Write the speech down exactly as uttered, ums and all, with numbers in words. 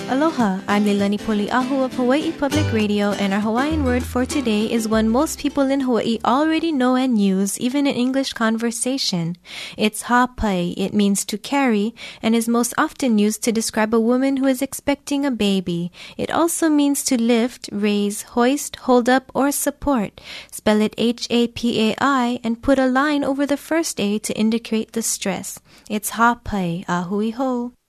Aloha, I'm Leilani Poli'ahu of Hawaii Public Radio, and our Hawaiian word for today is one most people in Hawaii already know and use, even in English conversation. It's hapai. It means to carry, and is most often used to describe a woman who is expecting a baby. It also means to lift, raise, hoist, hold up, or support. Spell it H A P A I and put a line over the first A to indicate the stress. It's hapai, ahui ho.